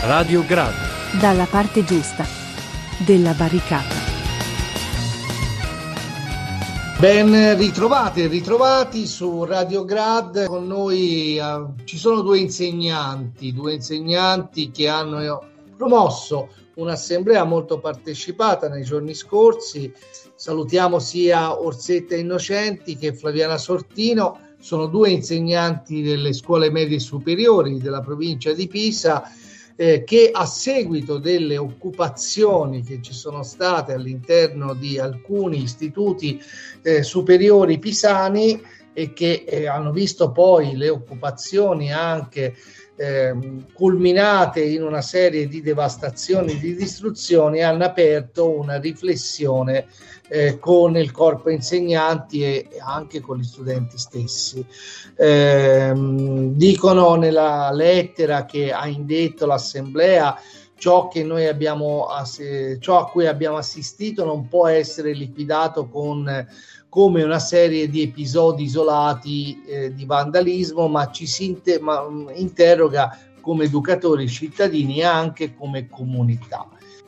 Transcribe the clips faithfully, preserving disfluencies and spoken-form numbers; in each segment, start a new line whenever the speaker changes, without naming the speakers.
Radio Grad.
Dalla parte giusta della barricata.
Ben ritrovate e ritrovati su Radio Grad. Con noi uh, ci sono due insegnanti, due insegnanti che hanno promosso un'assemblea molto partecipata nei giorni scorsi. Salutiamo sia Orsetta Innocenti che Flaviana Sortino. Sono due insegnanti delle scuole medie superiori della provincia di Pisa eh, che a seguito delle occupazioni che ci sono state all'interno di alcuni istituti eh, superiori pisani e che eh, hanno visto poi le occupazioni anche eh, culminate in una serie di devastazioni, di distruzioni, hanno aperto una riflessione Eh, con il corpo insegnanti e anche con gli studenti stessi. Eh, dicono nella lettera che ha indetto l'assemblea: ciò che noi abbiamo ciò a cui abbiamo assistito non può essere liquidato con come una serie di episodi isolati eh, di vandalismo, ma ci si inter- ma, interroga come educatori cittadini e anche come comunità,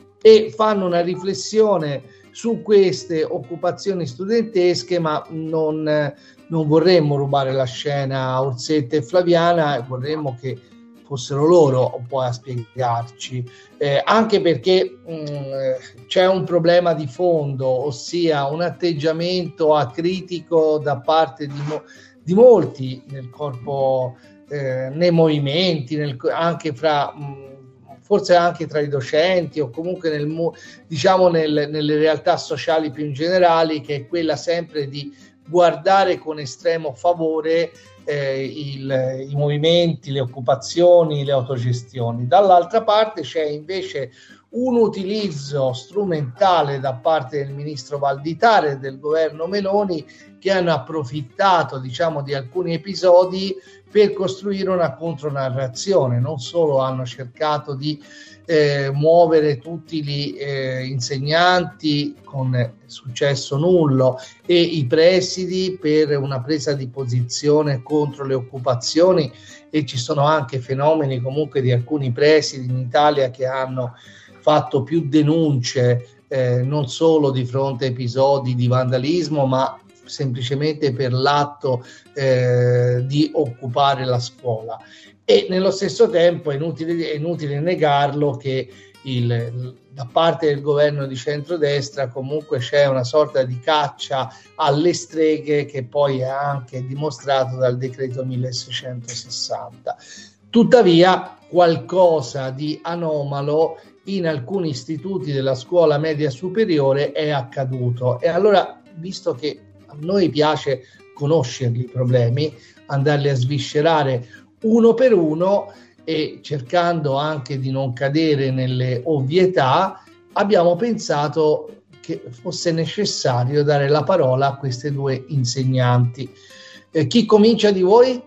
e fanno una riflessione su queste occupazioni studentesche, ma non, non vorremmo rubare la scena a Orsetta e Flaviana, vorremmo che fossero loro poi a spiegarci, eh, anche perché mh, c'è un problema di fondo, ossia un atteggiamento acritico da parte di, mo- di molti nel corpo, eh, nei movimenti, nel, anche fra... Mh, forse anche tra i docenti o comunque nel, diciamo nel, nelle realtà sociali più in generali, che è quella sempre di guardare con estremo favore eh, il, i movimenti, le occupazioni, le autogestioni. Dall'altra parte c'è invece un utilizzo strumentale da parte del ministro Valditara e del governo Meloni, che hanno approfittato, diciamo, di alcuni episodi per costruire una contronarrazione. Non solo hanno cercato di eh, muovere tutti gli eh, insegnanti con successo nullo e i presidi per una presa di posizione contro le occupazioni, e ci sono anche fenomeni comunque di alcuni presidi in Italia che hanno fatto più denunce eh, non solo di fronte a episodi di vandalismo, ma semplicemente per l'atto eh, di occupare la scuola. E nello stesso tempo è inutile, è inutile negarlo che il, da parte del governo di centrodestra comunque c'è una sorta di caccia alle streghe, che poi è anche dimostrato dal decreto milleseicentosessanta. Tuttavia qualcosa di anomalo in alcuni istituti della scuola media superiore è accaduto, e allora, visto che a noi piace conoscerli i problemi, andarli a sviscerare uno per uno e cercando anche di non cadere nelle ovvietà, abbiamo pensato che fosse necessario dare la parola a queste due insegnanti. Eh, chi comincia di voi?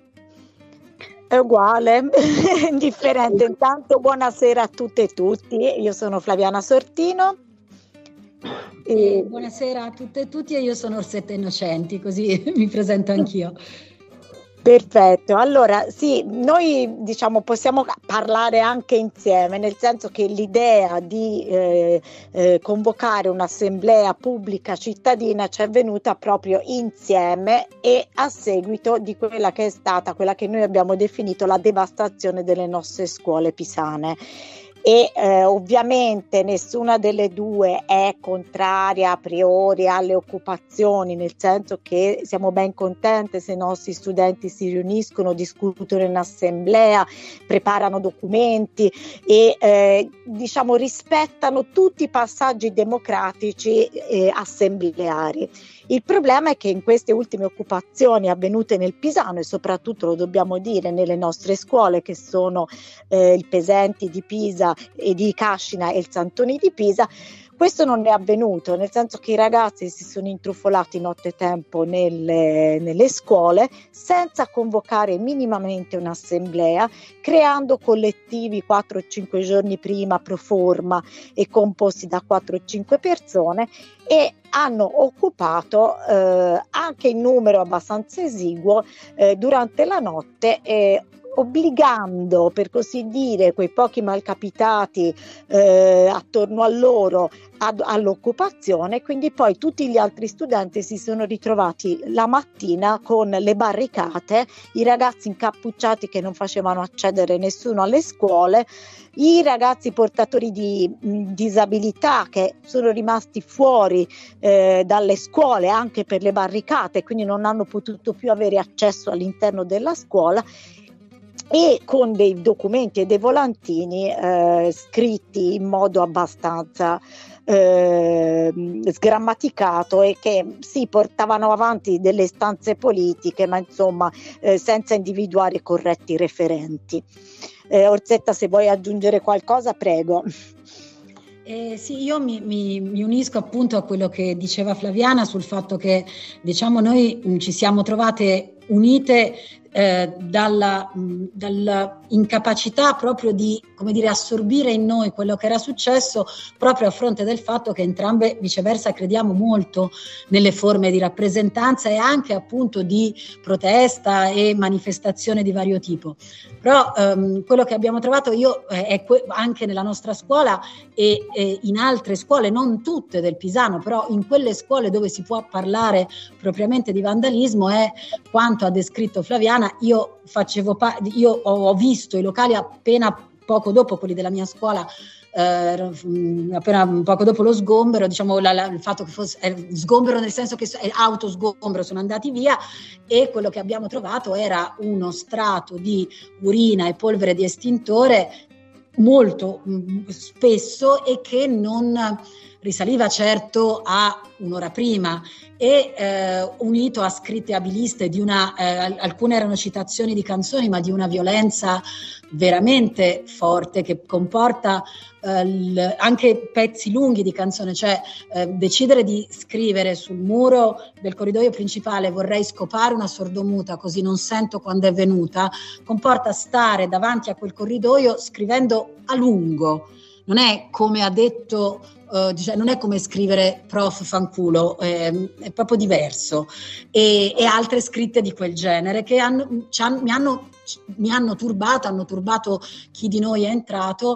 È uguale, indifferente. Intanto buonasera a tutte e tutti, io sono Flaviana Sortino.
E... Buonasera a tutte e tutti, e io sono Orsetta Innocenti, così mi presento anch'io.
Perfetto, allora sì, noi diciamo possiamo parlare anche insieme, nel senso che l'idea di eh, eh, convocare un'assemblea pubblica cittadina ci è venuta proprio insieme e a seguito di quella che è stata, quella che noi abbiamo definito la devastazione delle nostre scuole pisane. E eh, ovviamente nessuna delle due è contraria a priori alle occupazioni, nel senso che siamo ben contente se i nostri studenti si riuniscono, discutono in assemblea, preparano documenti e eh, diciamo rispettano tutti i passaggi democratici eh, assembleari. Il problema è che in queste ultime occupazioni avvenute nel Pisano, e soprattutto lo dobbiamo dire nelle nostre scuole, che sono eh, il Pesenti di Pisa e di Cascina e il Santoni di Pisa, questo non è avvenuto, nel senso che i ragazzi si sono intrufolati nottetempo nelle, nelle scuole senza convocare minimamente un'assemblea, creando collettivi quattro o cinque giorni prima pro forma e composti da quattro o cinque persone, e hanno occupato eh, anche in numero abbastanza esiguo eh, durante la notte eh, obbligando, per così dire, quei pochi malcapitati eh, attorno a loro ad, all'occupazione. Quindi poi tutti gli altri studenti si sono ritrovati la mattina con le barricate, i ragazzi incappucciati che non facevano accedere nessuno alle scuole, i ragazzi portatori di mh, disabilità che sono rimasti fuori eh, dalle scuole anche per le barricate, quindi non hanno potuto più avere accesso all'interno della scuola, e con dei documenti e dei volantini eh, scritti in modo abbastanza eh, sgrammaticato, e che sì, portavano avanti delle istanze politiche, ma insomma eh, senza individuare corretti referenti. Eh, Orsetta, se vuoi aggiungere qualcosa, prego.
Eh, sì, io mi, mi, mi unisco appunto a quello che diceva Flaviana sul fatto che, diciamo, noi mh, ci siamo trovate unite eh, dalla, mh, dalla incapacità proprio di, come dire, assorbire in noi quello che era successo, proprio a fronte del fatto che entrambe viceversa crediamo molto nelle forme di rappresentanza e anche appunto di protesta e manifestazione di vario tipo. Però ehm, quello che abbiamo trovato io eh, è que- anche nella nostra scuola e, e in altre scuole, non tutte del Pisano, però in quelle scuole dove si può parlare propriamente di vandalismo, è quanto ha descritto Flaviana. Io facevo pa- io ho, ho visto i locali appena poco dopo quelli della mia scuola, eh, appena poco dopo lo sgombero, diciamo la, la, il fatto che fosse eh, sgombero nel senso che è autosgombero, sono andati via, e quello che abbiamo trovato era uno strato di urina e polvere di estintore molto mh, spesso, e che non risaliva certo a un'ora prima, e eh, unito a scritte abiliste di una, eh, alcune erano citazioni di canzoni, ma di una violenza veramente forte, che comporta eh, l, anche pezzi lunghi di canzone, cioè eh, decidere di scrivere sul muro del corridoio principale "vorrei scopare una sordomuta così non sento quando è venuta", comporta stare davanti a quel corridoio scrivendo a lungo. Non è come ha detto, uh, cioè non è come scrivere "prof fanculo", eh, è proprio diverso, e, e altre scritte di quel genere che hanno, ci hanno, mi, hanno, mi hanno turbato, hanno turbato chi di noi è entrato,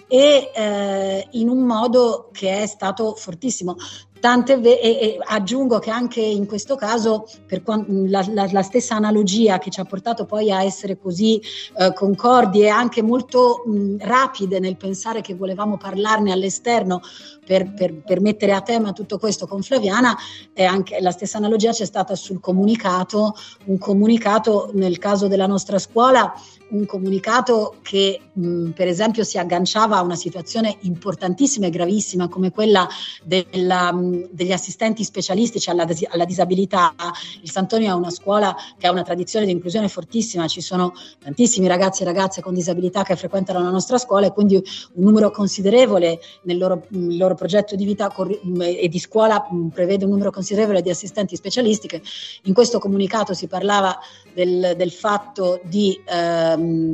e eh, in un modo che è stato fortissimo. Tante ve- e, e aggiungo che anche in questo caso, per quant- la, la, la stessa analogia che ci ha portato poi a essere così eh, concordi e anche molto mh, rapide nel pensare che volevamo parlarne all'esterno per, per, per mettere a tema tutto questo con Flaviana, è anche la stessa analogia c'è stata sul comunicato, un comunicato nel caso della nostra scuola, un comunicato che mh, per esempio si agganciava a una situazione importantissima e gravissima come quella della, mh, degli assistenti specialistici alla, dis- alla disabilità. Il Sant'Antonio è una scuola che ha una tradizione di inclusione fortissima, ci sono tantissimi ragazzi e ragazze con disabilità che frequentano la nostra scuola, e quindi un numero considerevole nel loro, il loro progetto di vita corri- e di scuola mh, prevede un numero considerevole di assistenti specialistiche. In questo comunicato si parlava del, del fatto di eh,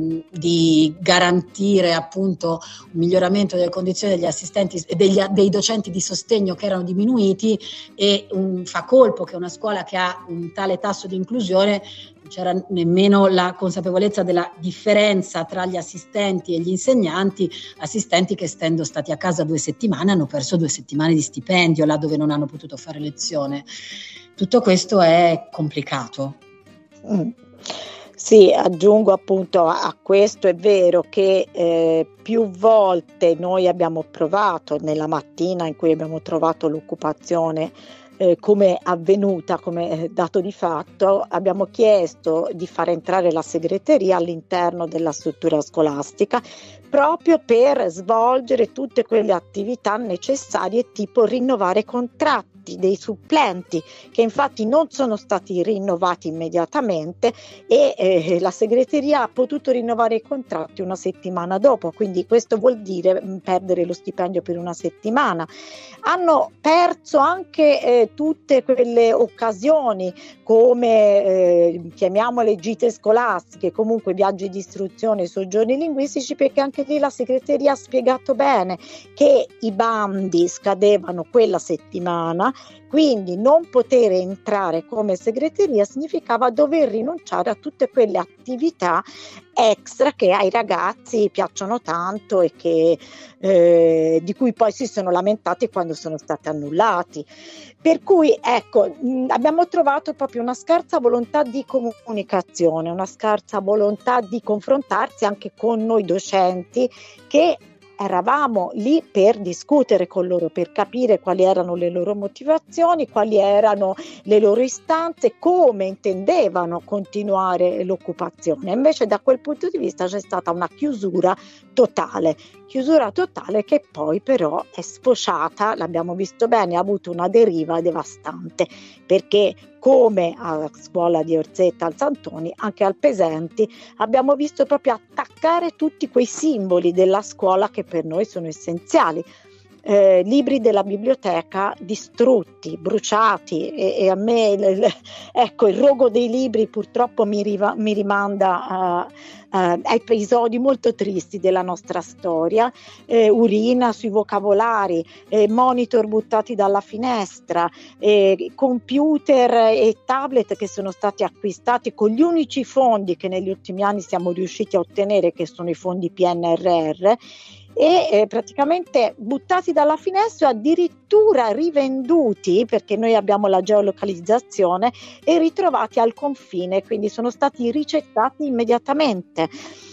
di garantire appunto un miglioramento delle condizioni degli assistenti e degli, dei docenti di sostegno che erano diminuiti, e un, fa colpo che una scuola che ha un tale tasso di inclusione non c'era nemmeno la consapevolezza della differenza tra gli assistenti e gli insegnanti, assistenti che essendo stati a casa due settimane hanno perso due settimane di stipendio là dove non hanno potuto fare lezione. Tutto questo è complicato.
Mm. Sì, aggiungo appunto a questo, è vero che eh, più volte noi abbiamo provato, nella mattina in cui abbiamo trovato l'occupazione eh, come avvenuta, come dato di fatto, abbiamo chiesto di far entrare la segreteria all'interno della struttura scolastica, proprio per svolgere tutte quelle attività necessarie, tipo rinnovare contratti dei supplenti, che infatti non sono stati rinnovati immediatamente, e eh, la segreteria ha potuto rinnovare i contratti una settimana dopo, quindi questo vuol dire mh, perdere lo stipendio per una settimana. Hanno perso anche eh, tutte quelle occasioni come eh, chiamiamole gite scolastiche, comunque viaggi di istruzione, soggiorni linguistici, perché anche lì la segreteria ha spiegato bene che i bandi scadevano quella settimana quindi non poter entrare come segreteria significava dover rinunciare a tutte quelle attività extra che ai ragazzi piacciono tanto e che, eh, di cui poi si sono lamentati quando sono stati annullati. Per cui ecco, mh, abbiamo trovato proprio una scarsa volontà di comunicazione, una scarsa volontà di confrontarsi anche con noi docenti, che eravamo lì per discutere con loro, per capire quali erano le loro motivazioni, quali erano le loro istanze, come intendevano continuare l'occupazione. Invece da quel punto di vista c'è stata una chiusura totale, chiusura totale che poi però è sfociata, l'abbiamo visto bene, ha avuto una deriva devastante, perché come alla scuola di Orsetta al Santoni, anche al Pesenti abbiamo visto proprio attaccare tutti quei simboli della scuola che per noi sono essenziali. Eh, libri della biblioteca distrutti, bruciati, e, e a me l, l, ecco, il rogo dei libri purtroppo mi, riva, mi rimanda uh, uh, a episodi molto tristi della nostra storia, eh, urina sui vocabolari, eh, monitor buttati dalla finestra, eh, computer e tablet che sono stati acquistati con gli unici fondi che negli ultimi anni siamo riusciti a ottenere, che sono i fondi P N R R, e eh, praticamente buttati dalla finestra, addirittura rivenduti, perché noi abbiamo la geolocalizzazione, e ritrovati al confine, quindi sono stati ricettati immediatamente.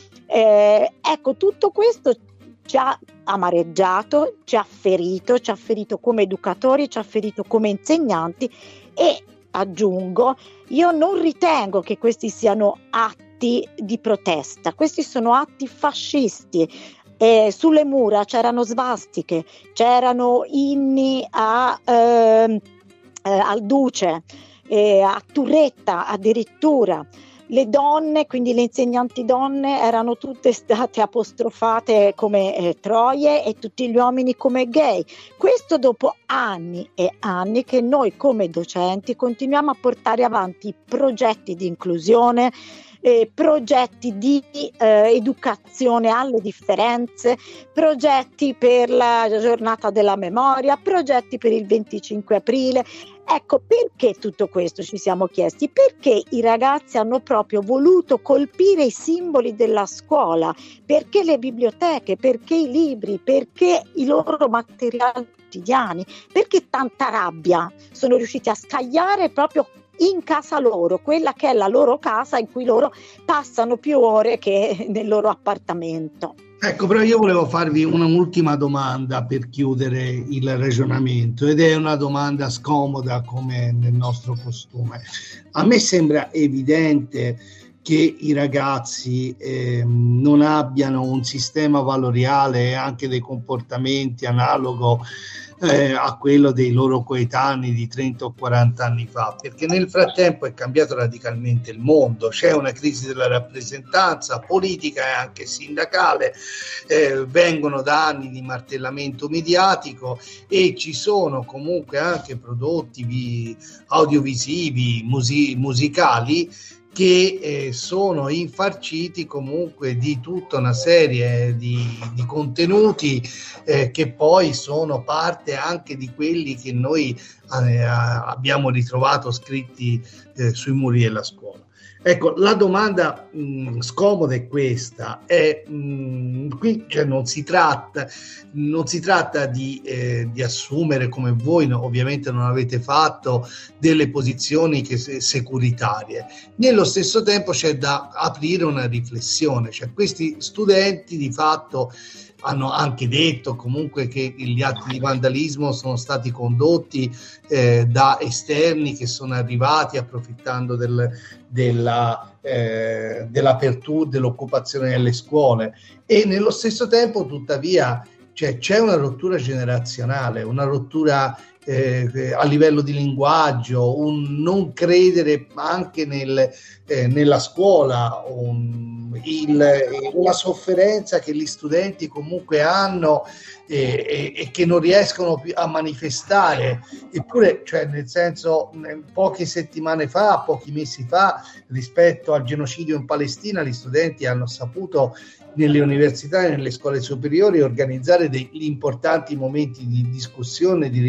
Eh, ecco, tutto questo ci ha amareggiato, ci ha ferito, ci ha ferito come educatori, ci ha ferito come insegnanti, e aggiungo, io non ritengo che questi siano atti di protesta, questi sono atti fascisti. Eh, sulle mura c'erano svastiche, c'erano inni a, eh, eh, al Duce, eh, a Turretta addirittura. Le donne, quindi le insegnanti donne, erano tutte state apostrofate come eh, troie, e tutti gli uomini come gay. Questo dopo anni e anni che noi come docenti continuiamo a portare avanti progetti di inclusione, Eh, progetti di eh, educazione alle differenze, progetti per la giornata della memoria, progetti per il venticinque aprile. Ecco, perché tutto questo ci siamo chiesti? Perché i ragazzi hanno proprio voluto colpire i simboli della scuola, perché le biblioteche, perché i libri, perché i loro materiali quotidiani, perché tanta rabbia sono riusciti a scagliare proprio in casa loro, quella che è la loro casa in cui loro passano più ore che nel loro appartamento.
Ecco, però io volevo farvi un'ultima domanda per chiudere il ragionamento, ed è una domanda scomoda come nel nostro costume. A me sembra evidente che i ragazzi eh, non abbiano un sistema valoriale e anche dei comportamenti analogo eh, a quello dei loro coetanei di trenta o quaranta anni fa, perché nel frattempo è cambiato radicalmente il mondo, c'è una crisi della rappresentanza politica e anche sindacale, eh, vengono da anni di martellamento mediatico, e ci sono comunque anche prodotti vi, audiovisivi, musi- musicali che eh, sono infarciti comunque di tutta una serie di, di contenuti eh, che poi sono parte anche di quelli che noi eh, abbiamo ritrovato scritti eh, sui muri della scuola. Ecco, la domanda mh, scomoda è questa, è, mh, qui cioè, non si tratta, non si tratta di, eh, di assumere, come voi no, ovviamente non avete fatto, delle posizioni che, securitarie. Nello stesso tempo c'è da aprire una riflessione, cioè questi studenti di fatto hanno anche detto comunque che gli atti di vandalismo sono stati condotti eh, da esterni che sono arrivati approfittando del, della, eh, dell'apertura, dell'occupazione delle scuole, e nello stesso tempo tuttavia cioè, c'è una rottura generazionale, una rottura eh, a livello di linguaggio, un non credere anche nel, eh, nella scuola, un, il, una sofferenza che gli studenti comunque hanno eh, e, e che non riescono più a manifestare. Eppure, cioè, nel senso, poche settimane fa, pochi mesi fa, rispetto al genocidio in Palestina, gli studenti hanno saputo nelle università e nelle scuole superiori organizzare degli importanti momenti di discussione, di riflessione,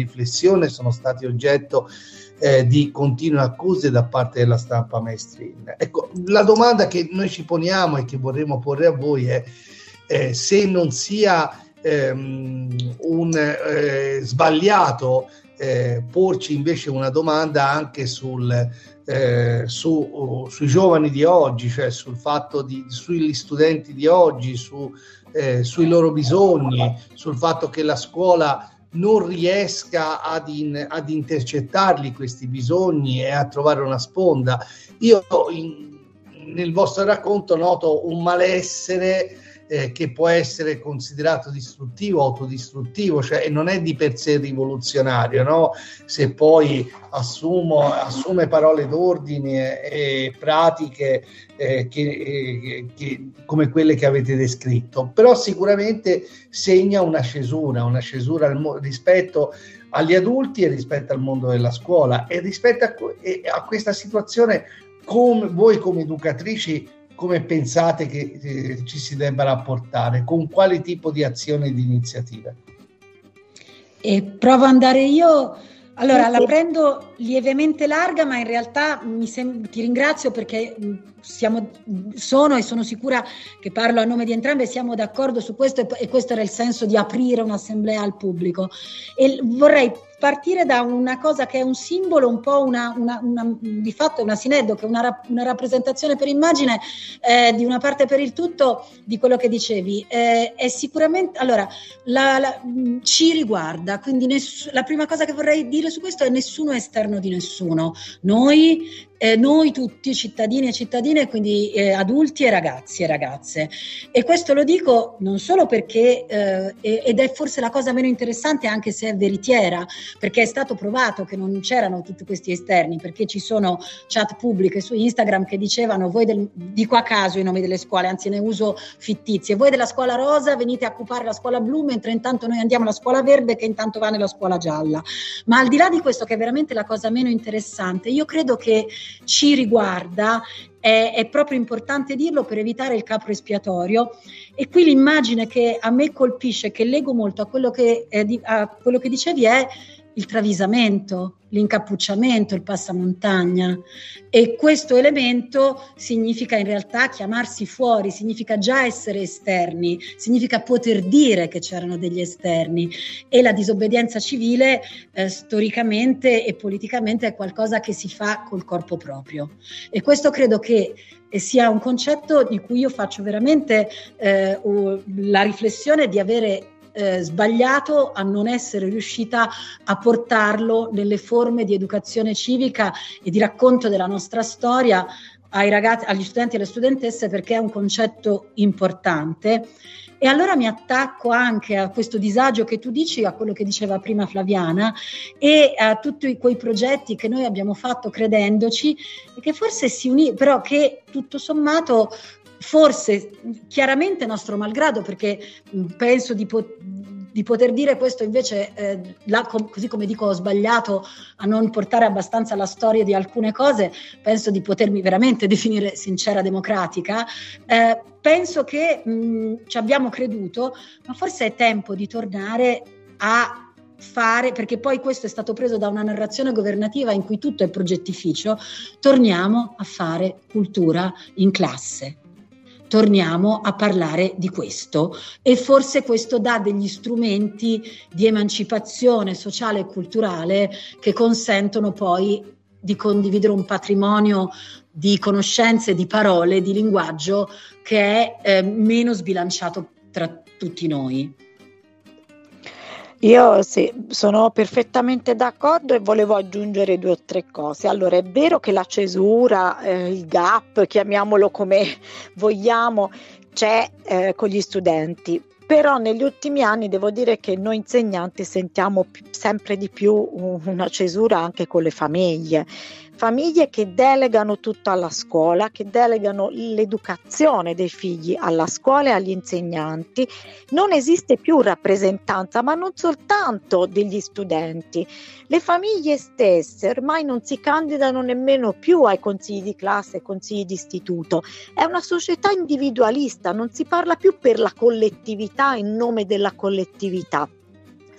discussione, sono stati oggetto eh, di continue accuse da parte della stampa mainstream. Ecco, la domanda che noi ci poniamo e che vorremmo porre a voi è eh, se non sia ehm, un eh, sbagliato eh, porci invece una domanda anche sul Eh, su, uh, sui giovani di oggi, cioè sul fatto di sugli studenti di oggi, su, eh, sui loro bisogni, sul fatto che la scuola non riesca ad, in, ad intercettarli questi bisogni e a trovare una sponda. Io in, nel vostro racconto noto un malessere eh, che può essere considerato distruttivo, autodistruttivo, cioè non è di per sé rivoluzionario, no? Se poi assumo, assume parole d'ordine e pratiche eh, che, eh, che, come quelle che avete descritto, però sicuramente segna una cesura, una cesura al, rispetto agli adulti e rispetto al mondo della scuola, e rispetto a, a questa situazione, come voi come educatrici come pensate che eh, ci si debba rapportare, con quale tipo di azione e di iniziativa?
E provo ad andare io. Allora, la prendo lievemente larga, ma in realtà mi sem- ti ringrazio perché siamo, sono e sono sicura che parlo a nome di entrambe, siamo d'accordo su questo, e, e questo era il senso di aprire un'assemblea al pubblico. E vorrei partire da una cosa che è un simbolo, un po' una, una, una di fatto è una sineddoche, una, rap- una rappresentazione per immagine eh, di una parte per il tutto di quello che dicevi. Eh, è sicuramente, allora, la, la, ci riguarda, quindi ness- la prima cosa che vorrei dire su questo è: nessuno è esterno di nessuno. Noi Eh, noi tutti, cittadini e cittadine, quindi eh, adulti e ragazzi e ragazze. E questo lo dico non solo perché, eh, ed è forse la cosa meno interessante, anche se è veritiera, perché è stato provato che non c'erano tutti questi esterni, perché ci sono chat pubbliche su Instagram che dicevano: voi del, dico a caso i nomi delle scuole, anzi ne uso fittizie, voi della scuola rosa venite a occupare la scuola blu, mentre intanto noi andiamo alla scuola verde che intanto va nella scuola gialla. Ma al di là di questo, che è veramente la cosa meno interessante, io credo che ci riguarda, è, è proprio importante dirlo per evitare il capro espiatorio. E qui l'immagine che a me colpisce, che leggo molto a quello che, eh, di, a quello che dicevi, è il travisamento, l'incappucciamento, il passamontagna. E questo elemento significa in realtà chiamarsi fuori, significa già essere esterni, significa poter dire che c'erano degli esterni. E la disobbedienza civile eh, storicamente e politicamente è qualcosa che si fa col corpo proprio. E questo credo che sia un concetto di cui io faccio veramente eh, la riflessione di avere Eh, sbagliato a non essere riuscita a portarlo nelle forme di educazione civica e di racconto della nostra storia ai ragazzi, agli studenti e alle studentesse, perché è un concetto importante. E allora mi attacco anche a questo disagio che tu dici, a quello che diceva prima Flaviana, e a tutti quei progetti che noi abbiamo fatto credendoci, e che forse si unì, però che tutto sommato, forse chiaramente nostro malgrado, perché penso di, po- di poter dire questo invece, eh, la, com- così come dico ho sbagliato a non portare abbastanza la storia di alcune cose, penso di potermi veramente definire sincera democratica, eh, penso che mh, ci abbiamo creduto, ma forse è tempo di tornare a fare, perché poi questo è stato preso da una narrazione governativa in cui tutto è progettificio, torniamo a fare cultura in classe. Torniamo a parlare di questo, e forse questo dà degli strumenti di emancipazione sociale e culturale che consentono poi di condividere un patrimonio di conoscenze, di parole, di linguaggio che è eh, meno sbilanciato tra tutti noi.
Io sì, sono perfettamente d'accordo e volevo aggiungere due o tre cose. Allora, è vero che la cesura, eh, il gap, chiamiamolo come vogliamo, c'è eh, con gli studenti, però negli ultimi anni devo dire che noi insegnanti sentiamo più, sempre di più una cesura anche con le famiglie. Famiglie che delegano tutto alla scuola, che delegano l'educazione dei figli alla scuola e agli insegnanti. Non esiste più rappresentanza, ma non soltanto degli studenti. Le famiglie stesse ormai non si candidano nemmeno più ai consigli di classe, ai consigli di istituto. È una società individualista, non si parla più per la collettività, in nome della collettività.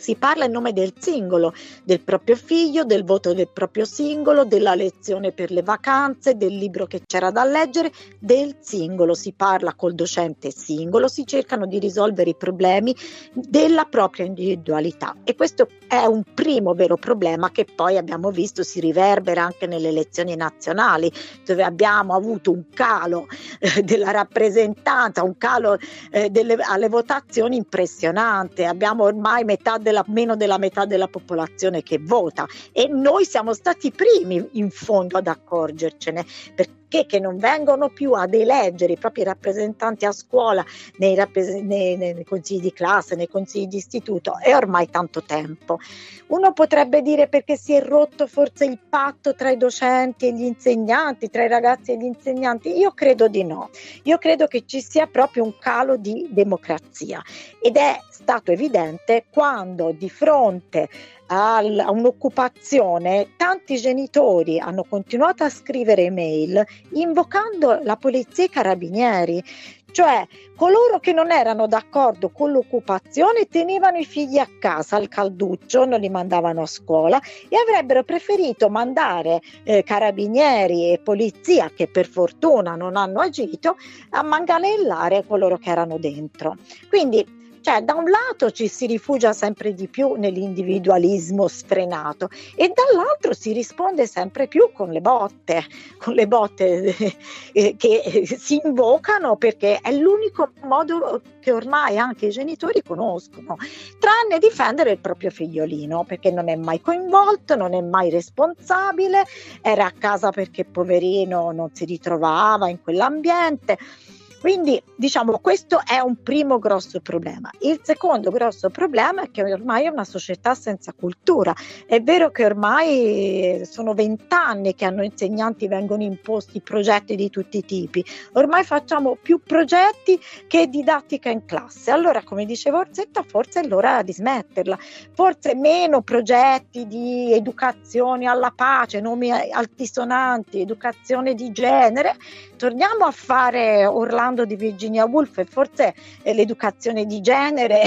Si parla in nome del singolo, del proprio figlio, del voto del proprio singolo, della lezione per le vacanze, del libro che c'era da leggere, del singolo. Si parla col docente singolo, si cercano di risolvere i problemi della propria individualità, e questo è un primo vero problema che poi abbiamo visto si riverbera anche nelle elezioni nazionali, dove abbiamo avuto un calo eh, della rappresentanza, un calo eh, delle, alle votazioni impressionante. Abbiamo ormai metà della, meno della metà della popolazione che vota, e noi siamo stati i primi in fondo ad accorgercene, perché che non vengono più ad eleggere i propri rappresentanti a scuola, nei, rappres- nei, nei consigli di classe, nei consigli di istituto, è ormai tanto tempo. Uno potrebbe dire perché si è rotto forse il patto tra i docenti e gli insegnanti, tra i ragazzi e gli insegnanti. Io credo di no, io credo che ci sia proprio un calo di democrazia, ed è stato evidente quando di fronte a un'occupazione tanti genitori hanno continuato a scrivere email invocando la polizia e i carabinieri, cioè coloro che non erano d'accordo con l'occupazione tenevano i figli a casa al calduccio, non li mandavano a scuola, e avrebbero preferito mandare eh, carabinieri e polizia, che per fortuna non hanno agito, a manganellare coloro che erano dentro. Quindi cioè, da un lato ci si rifugia sempre di più nell'individualismo sfrenato, e dall'altro si risponde sempre più con le botte, con le botte eh, che si invocano, perché è l'unico modo che ormai anche i genitori conoscono, tranne difendere il proprio figliolino, perché non è mai coinvolto, non è mai responsabile, era a casa perché poverino non si ritrovava in quell'ambiente. Quindi diciamo questo è un primo grosso problema. Il secondo grosso problema è che ormai è una società senza cultura. È vero che ormai sono vent'anni che a noi insegnanti vengono imposti progetti di tutti i tipi. Ormai facciamo più progetti che didattica in classe. Allora, come diceva Orsetta, forse è l'ora di smetterla. Forse meno progetti di educazione alla pace, nomi altisonanti, educazione di genere. Torniamo a fare Orlando di Virginia Woolf, e forse eh, l'educazione di genere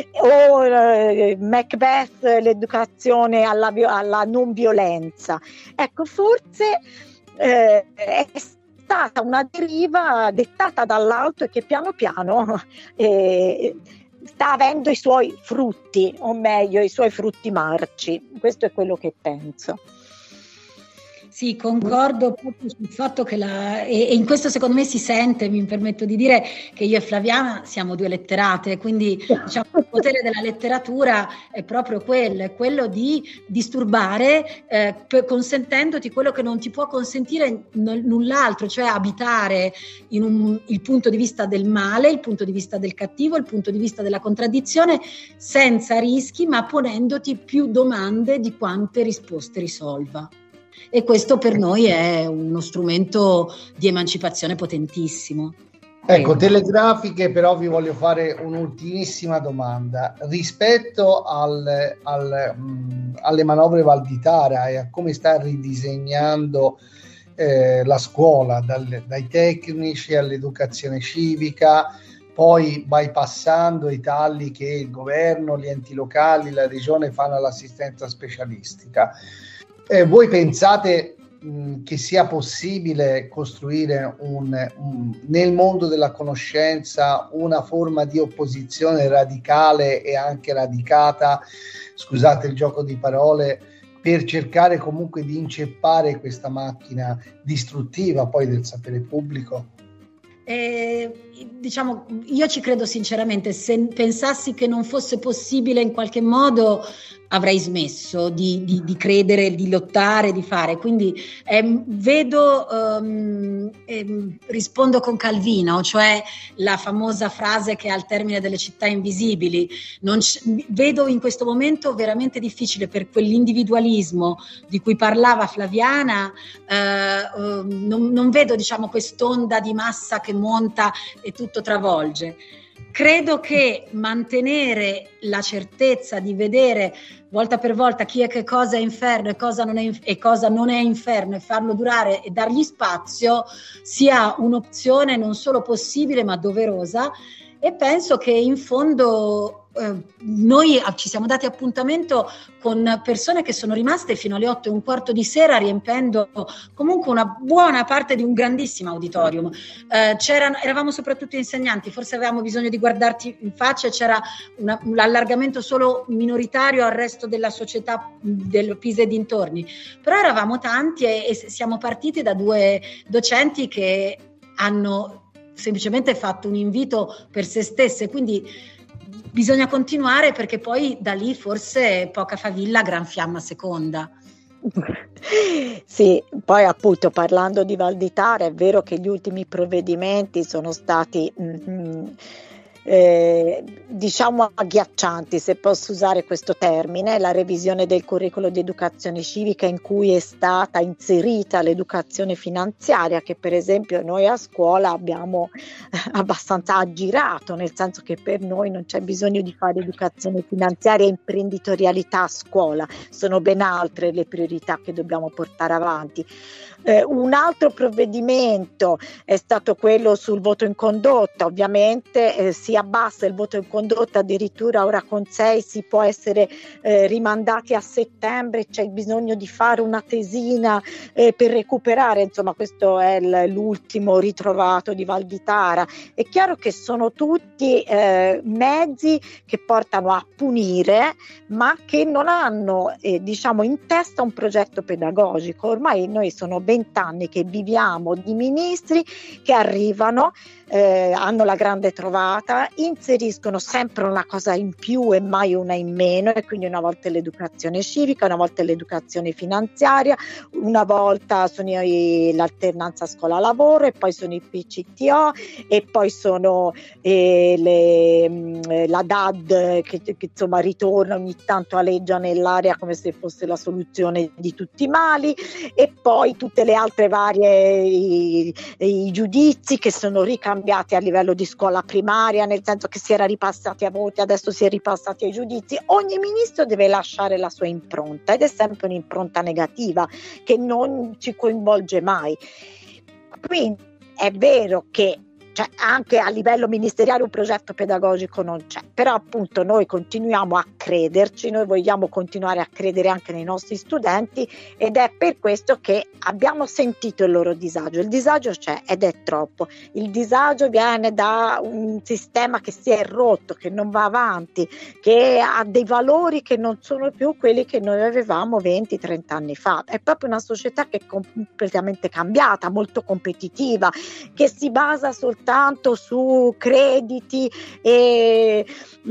o eh, Macbeth, l'educazione alla, alla non violenza. Ecco, forse eh, è stata una deriva dettata dall'alto e che piano piano eh, sta avendo i suoi frutti, o meglio i suoi frutti marci. Questo è quello che penso.
Sì, concordo proprio sul fatto che la, e, e in questo secondo me si sente, mi permetto di dire che io e Flaviana siamo due letterate, quindi diciamo, il potere della letteratura è proprio quello, è quello di disturbare eh, per, consentendoti quello che non ti può consentire n- null'altro, cioè abitare in un, il punto di vista del male, il punto di vista del cattivo, il punto di vista della contraddizione, senza rischi, ma ponendoti più domande di quante risposte risolva. E questo per noi è uno strumento di emancipazione potentissimo.
Ecco, telegrafiche, però vi voglio fare un'ultimissima domanda. Rispetto al, al, mh, alle manovre Valditara e a come sta ridisegnando eh, la scuola, dal, dai tecnici all'educazione civica, poi bypassando i tagli che il governo, gli enti locali, la regione fanno all'assistenza specialistica. Eh, voi pensate mh, che sia possibile costruire un, un, nel mondo della conoscenza una forma di opposizione radicale e anche radicata, scusate il gioco di parole, per cercare comunque di inceppare questa macchina distruttiva poi del sapere pubblico?
Eh, diciamo, io ci credo sinceramente. Se pensassi che non fosse possibile in qualche modo, avrei smesso di, di, di credere, di lottare, di fare. Quindi ehm, vedo, ehm, ehm, rispondo con Calvino, cioè la famosa frase che è al termine delle città invisibili. Non c- vedo in questo momento veramente difficile per quell'individualismo di cui parlava Flaviana, eh, eh, non, non vedo diciamo quest'onda di massa che monta e tutto travolge. Credo che mantenere la certezza di vedere volta per volta chi è che cosa è inferno e cosa non è, inf- e cosa non è inferno, e farlo durare e dargli spazio sia un'opzione non solo possibile ma doverosa, e penso che in fondo eh, noi ci siamo dati appuntamento con persone che sono rimaste fino alle otto e un quarto di sera, riempendo comunque una buona parte di un grandissimo auditorium. Eh, c'erano, eravamo soprattutto insegnanti, forse avevamo bisogno di guardarti in faccia, c'era una, un allargamento solo minoritario al resto della società del Pisa e dintorni, però eravamo tanti e, e siamo partiti da due docenti che hanno semplicemente fatto un invito per se stesse, quindi bisogna continuare, perché poi da lì forse poca favilla, gran fiamma seconda.
Sì, poi appunto parlando di Val di Tara, è vero che gli ultimi provvedimenti sono stati mm, eh, diciamo agghiaccianti, se posso usare questo termine. La revisione del curriculum di educazione civica, in cui è stata inserita l'educazione finanziaria, che per esempio noi a scuola abbiamo abbastanza aggirato, nel senso che per noi non c'è bisogno di fare educazione finanziaria e imprenditorialità a scuola, sono ben altre le priorità che dobbiamo portare avanti. Eh, un altro provvedimento è stato quello sul voto in condotta. Ovviamente eh, si abbassa il voto in condotta, addirittura ora con sei si può essere eh, rimandati a settembre, c'è bisogno di fare una tesina eh, per recuperare, insomma questo è l- l'ultimo ritrovato di Val di Tara. È chiaro che sono tutti eh, mezzi che portano a punire, ma che non hanno eh, diciamo in testa un progetto pedagogico. Ormai noi sono vent'anni che viviamo di ministri che arrivano, eh, hanno la grande trovata, inseriscono sempre una cosa in più e mai una in meno, e quindi una volta è l'educazione civica, una volta è l'educazione finanziaria, una volta sono i, l'alternanza scuola-lavoro, e poi sono i P C T O, e poi sono eh, le, la D A D che, che insomma ritorna ogni tanto, aleggia nell'aria come se fosse la soluzione di tutti i mali, e poi tutte le altre varie i, i giudizi che sono ricambiati a livello di scuola primaria, nel senso che si era ripassati a voti, adesso si è ripassati ai giudizi. Ogni ministro deve lasciare la sua impronta, ed è sempre un'impronta negativa che non ci coinvolge mai. Quindi è vero che cioè, anche a livello ministeriale un progetto pedagogico non c'è, però appunto noi continuiamo a crederci, noi vogliamo continuare a credere anche nei nostri studenti, ed è per questo che abbiamo sentito il loro disagio. Il disagio c'è ed è troppo. Il disagio viene da un sistema che si è rotto, che non va avanti, che ha dei valori che non sono più quelli che noi avevamo venti trenta anni fa. È proprio una società che è completamente cambiata, molto competitiva, che si basa soltanto tanto su crediti e,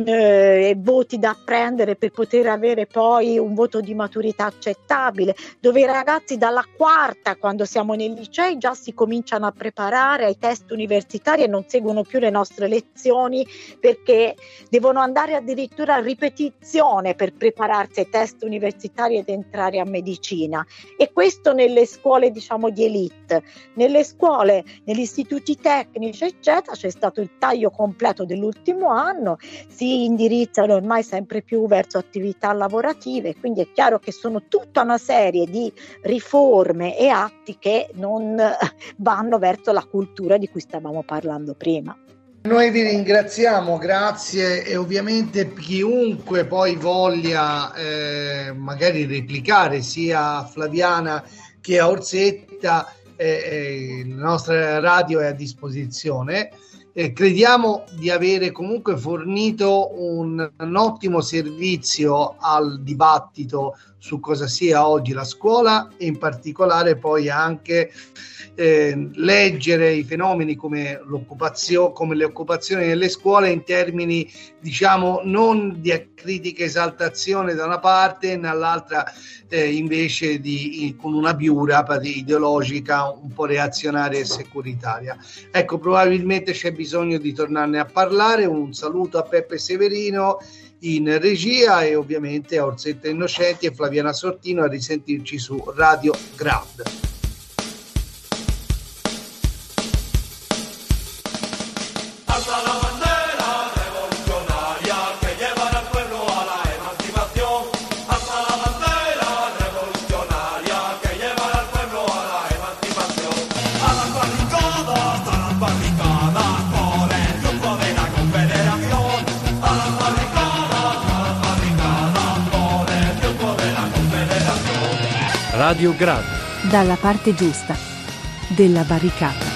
eh, e voti da prendere per poter avere poi un voto di maturità accettabile, dove i ragazzi dalla quarta, quando siamo nei licei, già si cominciano a preparare ai test universitari e non seguono più le nostre lezioni, perché devono andare addirittura a ripetizione per prepararsi ai test universitari ed entrare a medicina. E questo nelle scuole diciamo di elite. Nelle scuole, negli istituti tecnici eccetera, c'è stato il taglio completo dell'ultimo anno, si indirizzano ormai sempre più verso attività lavorative, quindi è chiaro che sono tutta una serie di riforme e atti che non vanno verso la cultura di cui stavamo parlando prima.
Noi vi ringraziamo, grazie, e ovviamente chiunque poi voglia eh, magari replicare sia a Flaviana che a Orsetta, Eh, la nostra radio è a disposizione. Eh, crediamo di avere comunque fornito un, un ottimo servizio al dibattito su cosa sia oggi la scuola, e in particolare poi anche eh, leggere i fenomeni come l'occupazione, come le occupazioni nelle scuole in termini diciamo non di critica esaltazione da una parte, e dall'altra eh, invece di con una piura ideologica un po' reazionaria e securitaria. Ecco, probabilmente c'è bisogno di tornarne a parlare. Un saluto a Peppe Severino in regia e ovviamente a Orsetta Innocenti e Flaviana Sortino. A risentirci su Radio Grad.
Barricada, por el triunfo de la Confederación, a la barricada. Radio Grad.
Dalla parte giusta della barricata.